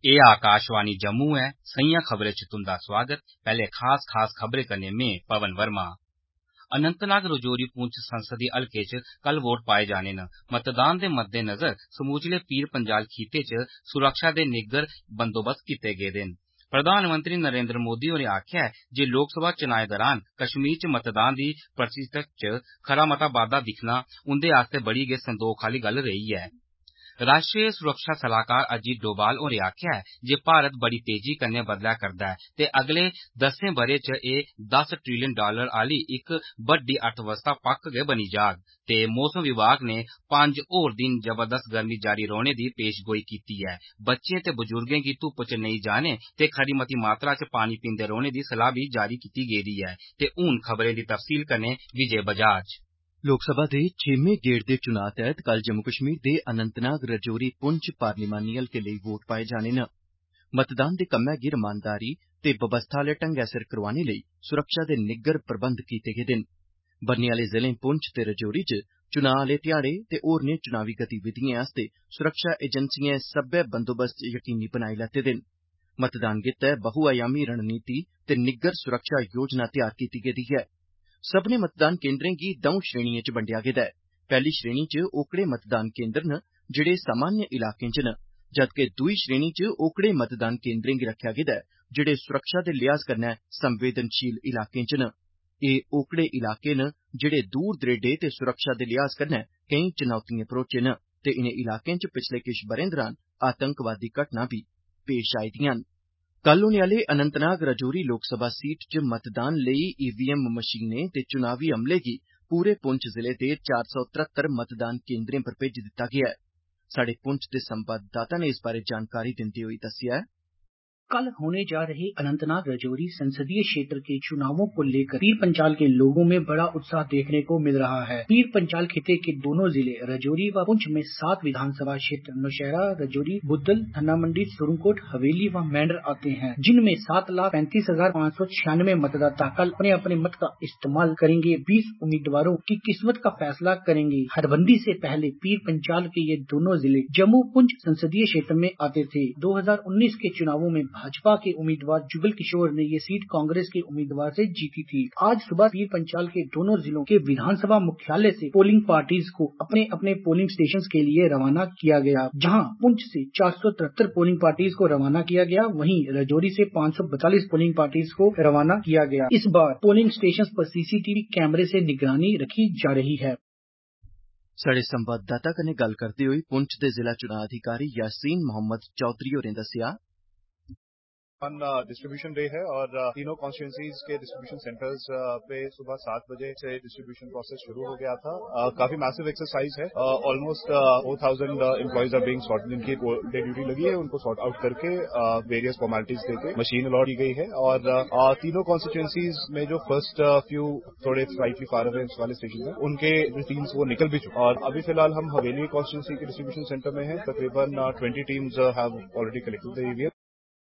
एह् आकाशवाणी जम्मू ऐ। सइयां खबरें च तुंदा स्वागत। पैह्ले खास खबरें कन्नै में पवन वर्मा। अनंतनाग रजौरी पुंछ संसदीय हलके च कल वोट पाए जाने न। मतदान दे मद्देनजर समूलचे पीर पंजाल खित्ते च सुरक्षा दे निग्गर बंदोबस्त कीते गेदे न। प्रधानमंत्री नरेंद्र मोदी होरें आखेआ ऐ जे लोकसभा चुनाएं दौरान कश्मीर च मतदान दी प्रतिशत च खरा मता बाद्दा दिक्खना उंदे आस्तै बड़ी गै संदोख आह्ली गल्ल रेही ऐ। राष्ट्रीय सुरक्षा सलाहकार अजीत डोभाल होरें आखेआ ऐ जे भारत बड़ी तेजी कन्नै बदलै करदा ऐ ते अगले 10 ब'रें च एह् $10 ट्रिलियन आह्ली इक बड्डी अर्थव्यवस्था पक्क गै बनी जाग। ते मौसम विभाग ने 5 होर दिन जबरदस्त गर्मी जारी रौह्ने दी पेशगोई कीती ऐ। बच्चें ते बजुर्गें गी धुप्प च नेईं जाने ते खरी मती मात्रा च पानी पींदे रौह्ने दी सलाह बी जारी कीती गेदी ऐ। ते हून खबरें दी तफसील कन्नै विजय बजाज। लोकसभा दे 6में गेड़ दे चुनां तैह्त कल जम्मू कश्मीर दे अनंतनाग रजौरी पुंछ पार्लिमानी हलके लेई वोट पाए जाने न। मतदान दे कम्मै गी रमानदारी ते बवस्था आह्ले ढंगै सिर करोआने लेई सुरक्षा दे निग्गर प्रबंध कीते गेदे न। बन्ने आह्ले जिलें पुंछ ते रजौरी च चुनां आह्ले ध्याड़े ते होरनें चुनावी गतिविधिएं आस्तै सुरक्षा एजेंसिएं सब्बै बंदोबस्त यकीनी बनाई लैते दे न। मतदान गित्तै बहुआयामी रणनीति ते निग्गर सुरक्षा योजना तैयार कीती गेदी ऐ। सब्भनें मतदान केन्द्रें गी 2 श्रेणिएं च बंडेआ गेदा ऐ। पैह्ली श्रेणी च ओकड़े मतदान केन्द्र न जेह्ड़े सामान्य इलाकें च न, जदके दूई श्रेणी च ओकड़े मतदान केन्द्रें गी रखेआ गेदा ऐ जेह्ड़े सुरक्षा दे लिहाज कन्नै संवेदनशील इलाकें च न। एह् ओकड़े इलाके न जेह्ड़े दूर दरेडे ते सुरक्षा दे लिहाज कन्नै केईं चुनौतिएं भरोचे न ते इनें इलाकें च पिछले किश ब'रें दरान आतंकवादी घटनां बी पेश आई दिआं न। कल होने आह्ले अनंतनाग रजौरी लोकसभा सीट च मतदान लेई ईवीएम मशीनें ते चुनावी अमले गी पूरे पुंछ जिले दे 473 मतदान केन्द्रें पर भेजी दित्ता गेआ ऐ। साढ़े पुंछ दे संवाददाता ने इस बारै जानकारी दिंदे होई दस्सेआ ऐ। कल होने जा रहे अनंतनाग रजौरी संसदीय क्षेत्र के चुनावों को लेकर पीर पंचाल के लोगों में बड़ा उत्साह देखने को मिल रहा है। पीर पंचाल खिते के दोनों जिले रजौरी व पुंछ में 7 विधानसभा क्षेत्र नौशहरा, रजौरी, बुद्धल, धन्ना मंडी, सुरनकोट, हवेली व मेंढर आते हैं, जिनमें 7,35,596 मतदाता कल अपने अपने मत का इस्तेमाल करेंगे। 20 उम्मीदवारों की किस्मत का फैसला करेंगे। हदबंदी से पहले पीर पंचाल के ये दोनों जिले जम्मू पुंछ संसदीय क्षेत्र में आते थे। 2019 के चुनावों में भाजपा के उम्मीदवार जुगल किशोर ने ये सीट कांग्रेस के उम्मीदवार से जीती थी। आज सुबह पीर पंचाल के दोनों जिलों के विधानसभा मुख्यालय से पोलिंग पार्टीज को अपने अपने पोलिंग स्टेशन के लिए रवाना किया गया। जहां पुंछ से 473 पोलिंग पार्टीज को रवाना किया गया, वहीं रजौरी से 542 पोलिंग पार्टीज को रवाना किया गया। इस बार पोलिंग स्टेशन पर सीसीटीवी कैमरे से निगरानी रखी जा रही है। साढ़े संवाददाता कन्नै गल्ल करदे होई पुंछ दे जिला चुनां अधिकारी यासीन मोहम्मद चौधरी होरें दस्सेआ। डिस्ट्रीब्यूशन डे है और तीनों कॉन्स्टिट्यूंसीज के डिस्ट्रीब्यूशन सेंटर्स पे सुबह 7 बजे से डिस्ट्रीब्यूशन प्रोसेस शुरू हो गया था। काफी मैसिव एक्सरसाइज है। Almost 4,000 employees are being sorted, जिनकी डे ड्यूटी लगी है उनको सॉर्ट आउट करके वेरियस फॉर्मेलिटीज देके मशीन अलॉट की गई है। और तीनों कॉन्स्टिट्यूंसीज में जो फर्स्ट फ्यू थोड़े स्लाइटली फार अवे वाले स्टेशन है, उनके टीम्स वो निकल भी चुके और अभी फिलहाल हम हवेली कॉन्स्टिट्यूंसी के डिस्ट्रीब्यूशन सेंटर में है। तकरीबन 20 teams have already collected the EVM.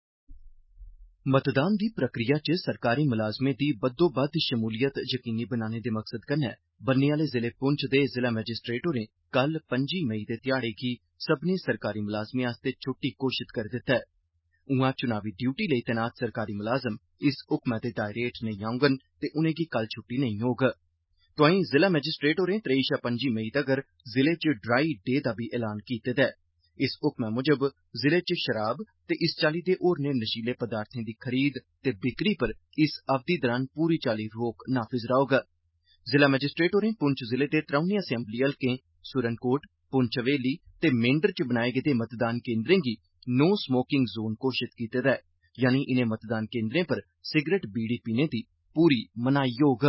मतदान दी प्रक्रिया च सरकारी मुलाजमें दी बद्दोबद्द शमूलियत यकीनी बनाने दे मकसद कन्नै बन्ने आह्ले जिले पुंछ दे जिला मैजिस्ट्रेट होरें कल 5 मई दे ध्याड़े गी सब्भनें सरकारी मुलाजमें आस्तै छुट्टी घोषित करी दित्ता ऐ। उआं चुनावी ड्यूटी लेई तैनात सरकारी मुलाजम इस हुक्मै दे दायरे हेठ नेईं औङन ते उनेंगी कल छुट्टी नेईं होग। तोआईं जिला मैजिस्ट्रेट होरें 23 शा 5 मई तगर जिले च ड्राई डे दा बी ऐलान कीते दा ऐ। इस हुक्मै मुजब जिले च शराब ते इस चाल्ली दे होरनें नशीले पदार्थें दी खरीद ते बिक्री पर इस अवधि दरान पूरी चाल्ली रोक नाफिज रौह्ग। जिला मैजिस्ट्रेट होरें पुंछ जिले दे त्रौनें असैम्बली हलकें सुरनकोट, पुंछ हवेली ते मेंढर च बनाए गेदे मतदान केन्द्रें गी नो स्मोकिंग जोन घोषित कीते दा ऐ, यानी इनें मतदान केन्द्रें पर सिगरेट बीड़ी पीने दी पूरी मनाही होग।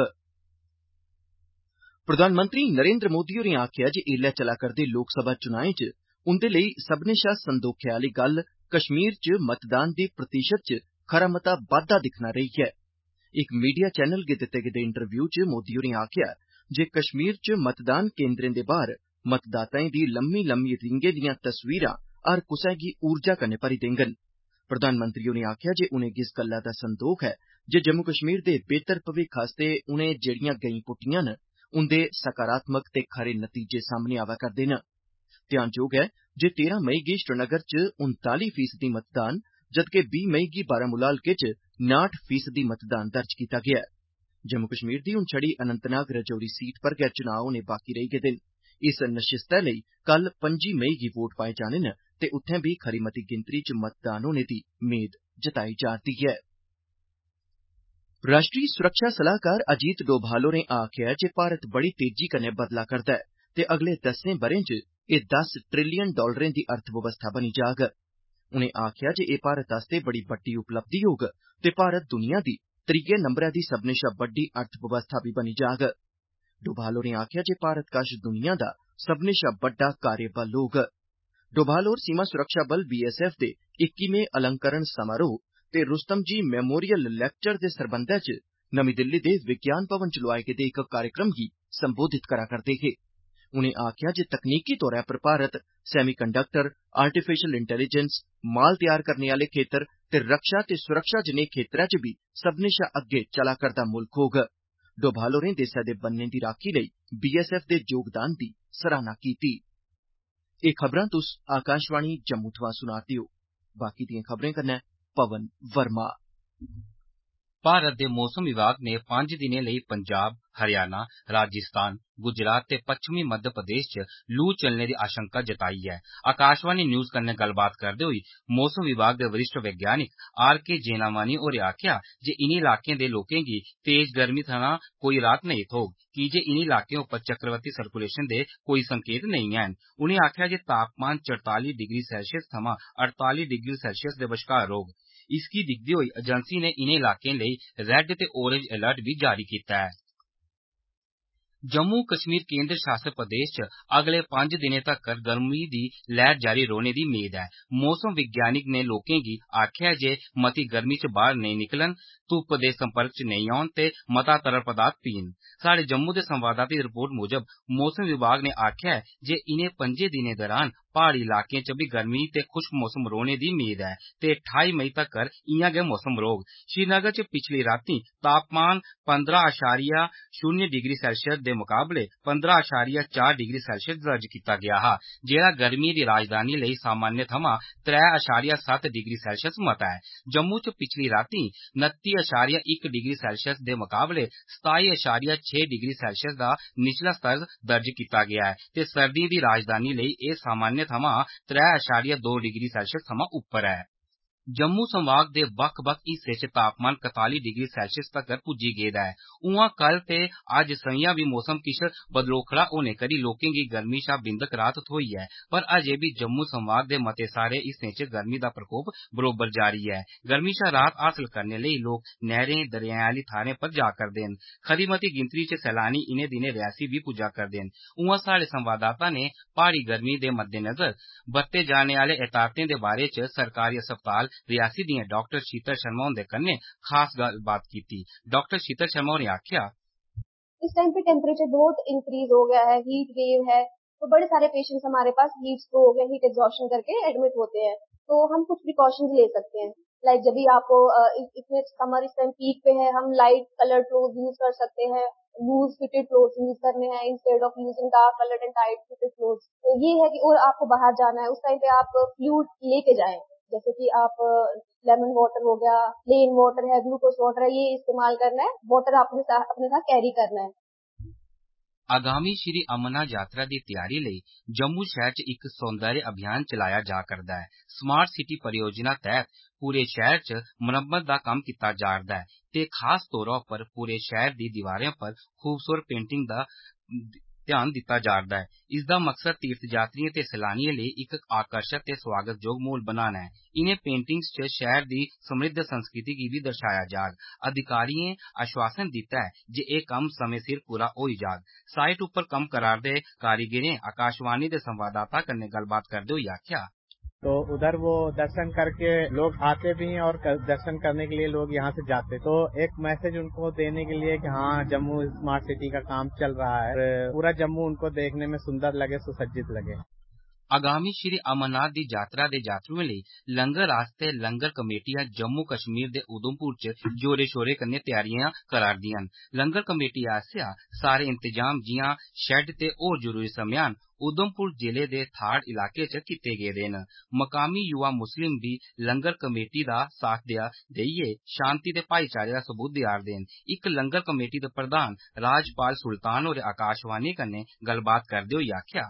प्रधानमंत्री नरेंद्र मोदी होरें आखेआ जे ऐल्लै चला करदे लोकसभा चुनाएं च उंदे लेई सब्भनें शा संदोखे आह्ली गल्ल कश्मीर च मतदान दी प्रतिशत च खरा मता बाद्दा दिक्खना रेही ऐ। इक मीडिया चैनल गी दित्ते गेदे इंटरव्यू च मोदी होरें आखेआ जे कश्मीर च मतदान केन्द्रें दे बाह्र मतदाताएं दी लम्मी लम्मी रींगें दिआं तस्वीरां हर कुसै गी ऊर्जा कन्नै भरी देङन। प्रधानमंत्री होरें आखेआ जे उनेंगी इस गल्ला दा संदोख ऐ जे जम्मू कश्मीर दे बेहतर भविक्ख आस्तै उनें जेहड़ियां गैईं पुट्टियां न, उंदे सकारात्मक ते खरे नतीजे सामने आवै करदे न। ध्यानजोग ऐ जे 13 मई गी श्रीनगर च 39% मतदान जदकि 20 मई गी बारामूला हल्के च 59% मतदान दर्ज कीता गेआ ऐ। जम्मू कश्मीर दी हुन छड़ी अनंतनाग रजौरी सीट पर गै चुनां होने बाकी रेही गेदे न। इस नशिस्तै लेई कल 25 मई गी वोट पाए जाने न ते उत्थें बी खरी मती गिनतरी च मतदान होने दी मेद जताई जा'रदी ऐ। राष्ट्रीय सुरक्षा सलाहकार अजीत डोभाल होरें आखेआ ऐ जे भारत बड़ी तेजी कन्नै बदला करदा ऐ ते अगले 10 ब'रें च एह् $10 ट्रिलियन दी अर्थबवस्था बनी जाग। उनें आखेआ जे एह् भारत आस्तै बड़ी बड्डी उपलब्धि होग ते भारत दुनिया दी त्रीये नंबरै दी सब्भनें शा बड्डी अर्थबवस्था बी बनी जाग। डोभाल होरें आखेआ जे भारत कश दुनिया दा सब्भनें शा बड्डा कार्यबल होग। डोभाल होर सीमा सुरक्षा बल BSF दे 21वें अलंकरण समारोह ते रुस्तम जी मेमोरियल लेक्चर दे सरबंधै च नमीं दिल्ली दे विज्ञान भवन च लोआए गेदे इक कार्यक्रम गी संबोधित करा करदे हे। उनें आखेआ जे तकनीकी तौर पर भारत सेमीकंडक्टर, आर्टिफिशियल इंटेलिजेंस, माल तैयार करने आह्ले खेत्तर ते रक्षा ते सुरक्षा जनेह् खेत्तरै च बी सब्भनें शा अग्गे चला करदा मुल्ख होग। डोभाल होरें देसै दे बन्ने दी राक्खी लेई BSF दे योगदान दी सराहना कीती। एह् खबरां तुस आकाशवाणी जम्मू थमां सुना'रदे ओ। बाकी दिएं खबरें कन्नै पवन वर्मा। भारत दे मौसम विभाग ने 5 दिनें लेई पंजाब, हरियाणा, राजस्थान, गुजरात ते पच्छमी मध्य प्रदेश च लू चलने दी आशंका जताई ऐ। आकाशवाणी न्यूज कन्नै गल्लबात करदे होई मौसम विभाग दे वरिष्ठ वैज्ञानिक RK जेनामानी होरें आखेआ जे इनें इलाकें दे लोकें गी तेज गर्मी थमां कोई राहत नेईं थ्होग कीजे इनें इलाकें उप्पर चक्रवाती सर्कुलेशन दे कोई संकेत नेईं हैन। उनें आखेआ जे तापमान 44 डिग्री सेल्सियस थमां 48 डिग्री सेल्सियस दे बश्कार रौह्ग। इसगी दिखदे होई एजेंसी ने इनें इलाकें लेई रेड ते ऑरेंज अलर्ट बी जारी कीता ऐ। जम्मू कश्मीर केंद्र शासित प्रदेश च अगले 5 दिनें तक्कर गर्मी दी लैह्र जारी रौह्ने दी मेद ऐ। मौसम विज्ञानिक ने लोकें गी आखेआ जे मती गर्मी च बाह्र नेईं निकलन, धुप्प दे संपर्क च नेईं औन ते मता तरल पदार्थ पीन। साढ़े जम्मू दे संवाददाता दी रिपोर्ट मुजब मौसम विभाग ने आखेआ ऐ जे इनें 5 दिनें दौरान प्हाड़ी इलाकें च बी गर्मी ते खुश्क मौसम रौह्ने दी मेद ऐ ते 28 मई तक्कर इयां गै मौसम रौह्ग। श्रीनगर च पिछली रातीं तापमान 15.0 डिग्री सेल्सियस दे मुकाबले 15.4 डिग्री सेल्सियस दर्ज कीता गेआ हा, जेह्ड़ा गर्मियें दी राजधानी लेई सामान्य थमां 3.7 डिग्री सेल्सियस मता ऐ। जम्मू च पिछली रातीं 29.1 डिग्री सेल्सियस दे मुकाबले 27.6 डिग्री सेल्सियस दा निचला स्तर दर्ज कीता गेआ ऐ ते सर्दियें दी राजधानी लेई एह् सामान्य थमां 3.2 डिग्री सेल्सियस थमां उप्पर ऐ। जम्मू संभाग दे बक्ख-बक्ख हिस्से च तापमान 41 डिग्री सेल्सियस तक्कर पुज्जी गेदा ऐ। उआं कल ते अज्ज संञा बी मौसम किश बदलोखड़ा होने करी लोकें गी गर्मी शा बिंदक राहत थ्होई ऐ, पर अजें बी जम्मू संभाग दे मते सारे हिस्सें च गर्मी दा प्रकोप बरोबर जारी ऐ। गर्मी शा राहत हासल करने लेई लोक नैह्रें, दरेआएं आह्ली थाह्रें पर जा करदे न। खरी मती गिनतरी च सैलानी इनें दिनें रियासी बी पुज्जा करदे न। उआं साढ़े संवाददाता ने प्हाड़ी गर्मी दे मद्देनजर बरते जाने आह्ले एहतियातें दे बारे च सरकारी अस्पताल रियासी दियां डॉक्टर शीतल शर्मा हुंदे कन्नै खास गल्लबात कीती। डॉक्टर शीतल शर्मा होरें आखेआ, इस टाइम पे टेम्परेचर बहुत इंक्रीज हो गया है, हीट वेव है, तो बड़े सारे पेशेंट्स हमारे पास हीट स्ट्रोक या हीट एग्जॉशन करके एडमिट होते हैं। तो हम कुछ प्रिकॉशंस ले सकते हैं, लाइक जब भी आपको इतने समर इस टाइम पीक पे है, हम लाइट कलर क्लोथ यूज कर सकते हैं, लूज फिटेड क्लोथ यूज करने हैं instead of using dark coloured and tight fitted cloth. तो ये है कि और आपको बाहर जाना है उस टाइम पे आप फ्लूइड लेके जाएं, जैसे कि आप लेमन वाटर हो गया, प्लेन वाटर है, ग्लूकोज वाटर है, ये इस्तेमाल करना है। वाटर आपने अपने साथ कैरी करना है। आगामी श्री अमरनाथ यात्रा दी तैयारी लेई जम्मू शहर च इक सौंदर्य अभियान चलाया जा करदा है। स्मार्ट सिटी परियोजना तैह्त पूरे शहर च मरम्मत दा कम्म कीता जा'रदा है ते खास तौरा पर पूरे शहर दी दीवारें पर खूबसूरत पेंटिंग दा ध्यान दित्ता जा'रदा है। इसदा मकसद तीर्थयात्रियों ते सैलानियों लेई इक आकर्षक ते स्वागतजोग माहौल बनाना है। इनें पेंटिंग्स च शहर दी समृद्ध संस्कृति गी बी दर्शाया जाग। अधिकारियें आश्वासन दित्ता है जे एह् कम्म समें सिर पूरा होई जाग। साइट उप्पर कम्म करा'रदे कारीगरें आकाशवाणी दे संवाददाता कन्नै गल्लबात करदे होई आखेआ, तो उधर वो दर्शन करके लोग आते भी हैं और दर्शन करने के लिए लोग यहाँ से जाते, तो एक मैसेज उनको देने के लिए कि हाँ जम्मू स्मार्ट सिटी का काम चल रहा है, पूरा जम्मू उनको देखने में सुंदर लगे, सुसज्जित लगे। आगामी श्री अमरनाथ दी यात्रा दे यात्रुएं लेई लंगर आस्तै लंगर कमेटियां जम्मू कश्मीर दे उधमपुर च जोरे शोरे कन्नै तैयारियां करा'रदियां न। लंगर कमेटी आसेआ सारे इंतजाम जि'यां शैड ते होर जरूरी समेयान उधमपुर जिले दे थाड़ इलाके च कीते गेदे न। मकामी युवा मुस्लिम बी लंगर कमेटी दा साथ देइयै शांति ते भाईचारे दा सबूत देआ'रदे न। इक लंगर कमेटी दे प्रधान राजपाल सुल्तान होरें आकाशवाणी कन्नै गल्लबात करदे होई आखेआ,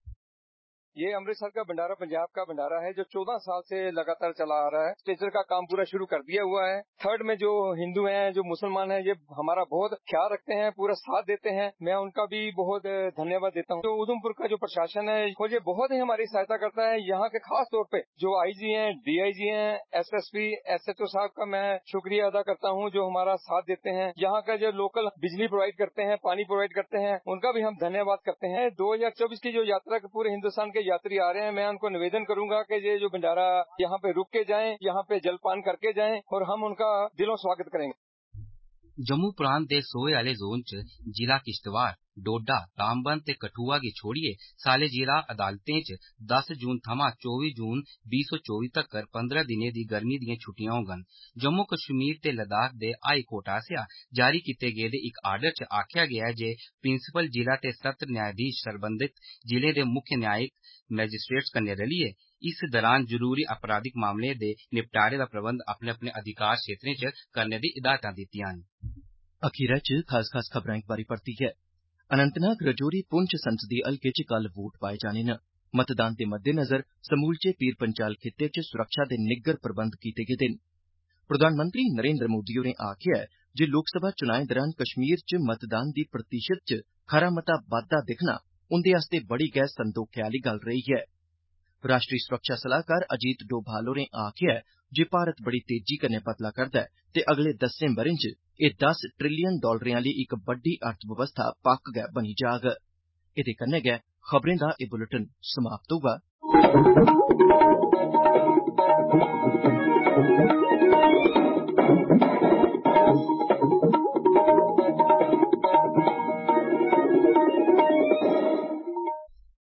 ये अमृतसर का भंडारा पंजाब का भंडारा है जो 14 साल से लगातार चला आ रहा है। स्टेचर का काम पूरा शुरू कर दिया हुआ है। थर्ड में जो हिंदू हैं, जो मुसलमान हैं, ये हमारा बहुत ख्याल रखते हैं, पूरा साथ देते हैं। मैं उनका भी बहुत धन्यवाद देता हूँ। तो उधमपुर का जो प्रशासन है वो ये बहुत ही हमारी सहायता करता है। यहाँ के खास तौर पे जो आईजी हैं, डीआईजी हैं, एसएसपी, एसएचओ साहब का मैं शुक्रिया अदा करता हूँ जो हमारा साथ देते हैं। यहाँ का जो लोकल बिजली प्रोवाइड करते हैं, पानी प्रोवाइड करते हैं, उनका भी हम धन्यवाद करते हैं। 2024 की जो यात्रा के पूरे हिंदुस्तान के यात्री आ रहे हैं, मैं उनको निवेदन करूंगा कि ये जो भंडारा यहाँ पे रुक के जाएं, यहाँ पे जलपान करके जाएं और हम उनका दिलों स्वागत करेंगे। जम्मू प्रांत दे सोहे आले जोन च जिला किश्तवाड़, डोडा, रामबन ते कठुआ गी छोड़िए साले जिला अदालतें च 10 जून थमां 24 जून 2024 तक्कर 15 दिनें दी गर्मी दियां छुट्टियां होङन। जम्मू कश्मीर ते लद्दाख दे हाई कोर्ट आसेआ जारी कीते गेदे इक आर्डर च आखेआ गेआ ऐ जे प्रिंसिपल जिला ते सत्र न्यायाधीश सरबंधित जिले दे मुक्ख न्यायिक मैजिस्ट्रेट्स कन्नै रलियै इस दौरान जरूरी आपराधिक मामलें दे निपटारे दा प्रबंध अपने अपने अधिकार क्षेत्रें च करने दी हिदायतां दित्तियां न। अखीरै च खास खबरां इक बारी परतियै। अनंतनाग, रजौरी, पुंछ संसदीय हलके च कल वोट पाए जाने न। मतदान दे मद्देनजर समूलचे पीर पंचाल खित्ते च सुरक्षा दे निग्गर प्रबंध कीते गेदे न। प्रधानमंत्री नरेंद्र मोदी होरें आखेआ ऐ जे लोकसभा चुनाएं दौरान कश्मीर च मतदान दी प्रतिशत च खरा मता बाद्दा दिक्खना उंदे आस्तै बड़ी गै संदोखे आह्ली गल्ल रेही ऐ। राष्ट्री सुरक्षा सलाहकार अजीत डोभाल होरें आखेआ ऐ जे भारत बड़ी तेजी कन्नै बदला करदा ऐ ते अगले 10 ब'रें च एह् $10 ट्रिलियन आह्ली इक बड्डी अर्थबवस्था पक्क गै बनी जाग। एह्दे कन्नै गै खबरें दा एह् बुलेटिन समाप्त होआ।